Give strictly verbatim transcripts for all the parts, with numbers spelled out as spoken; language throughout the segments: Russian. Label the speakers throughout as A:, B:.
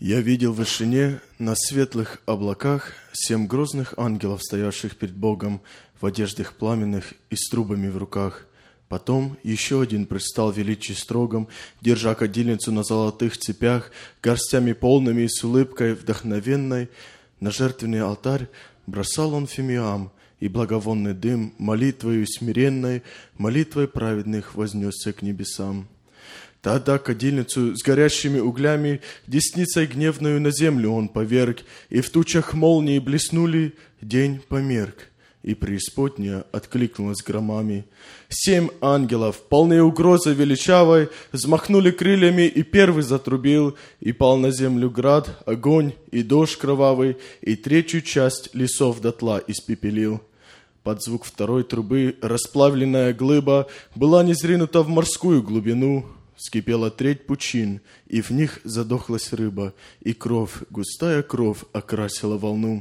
A: Я видел в вышине на светлых облаках семь грозных ангелов, стоявших перед Богом в одеждах пламенных и с трубами в руках. Потом еще один предстал величий строгом, держа кадильницу на золотых цепях, горстями полными и с улыбкой вдохновенной. На жертвенный алтарь бросал он фимиам, и благовонный дым молитвою смиренной, молитвой праведных вознесся к небесам. Тогда кадильницу с горящими углями десницей гневною на землю он поверг, и в тучах молнии блеснули, день померк, и преисподняя откликнулась громами. Семь ангелов, полные угрозы величавой, взмахнули крыльями, и первый затрубил, и пал на землю град, огонь и дождь кровавый, и третью часть лесов дотла испепелил. Под звук второй трубы расплавленная глыба была низринута в морскую глубину. Вскипела треть пучин, и в них задохлась рыба, и кровь, густая кровь, окрасила волну.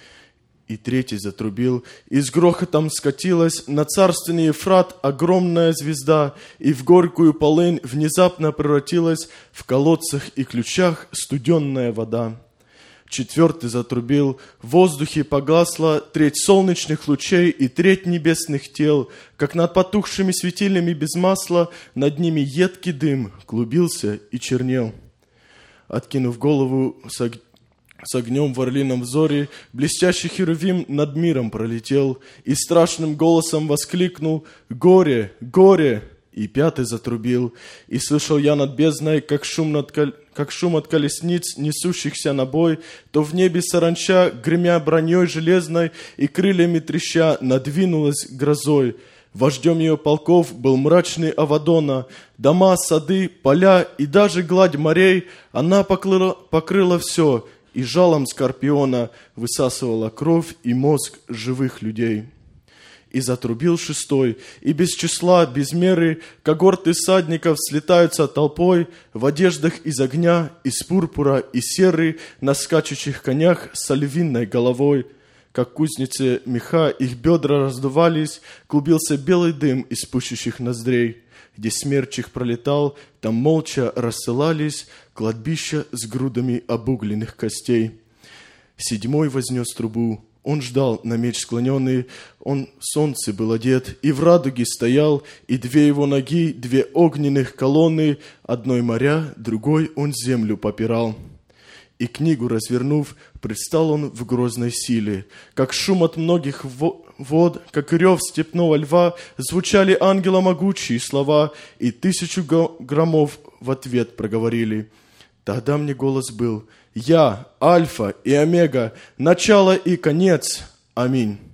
A: И третий затрубил, и с грохотом скатилась на царственный Ефрат огромная звезда, и в горькую полынь внезапно превратилась в колодцах и ключах студенная вода. Четвертый затрубил, в воздухе погасла треть солнечных лучей и треть небесных тел, как над потухшими светильнями без масла, над ними едкий дым клубился и чернел. Откинув голову с, ог... с огнем в орлином взоре, блестящий херувим над миром пролетел и страшным голосом воскликнул: «Горе! Горе!» И пятый затрубил, и слышал я над бездной, как шум, над кол... как шум от колесниц, несущихся на бой, то в небе саранча, гремя броней железной и крыльями треща, надвинулась грозой. Вождем ее полков был мрачный Авадона. Дома, сады, поля и даже гладь морей она покрыла, покрыла все, и жалом скорпиона высасывала кровь и мозг живых людей. И затрубил шестой, и без числа, без меры когорты всадников слетаются толпой в одеждах из огня, из пурпура и серы, на скачущих конях с львиной головой. Как кузницы меха их бедра раздувались, клубился белый дым из пущущих ноздрей. Где смерч их пролетал, там молча рассылались кладбища с грудами обугленных костей. Седьмой вознес трубу. Он ждал на меч склоненный, он в солнце был одет, и в радуге стоял, и две его ноги, две огненных колонны, одной моря, другой он землю попирал. И книгу развернув, предстал он в грозной силе, как шум от многих вод, как рев степного льва, звучали ангела могучие слова, и тысячу громов в ответ проговорили. Тогда мне голос был: «Я, Альфа и Омега, начало и конец. Аминь».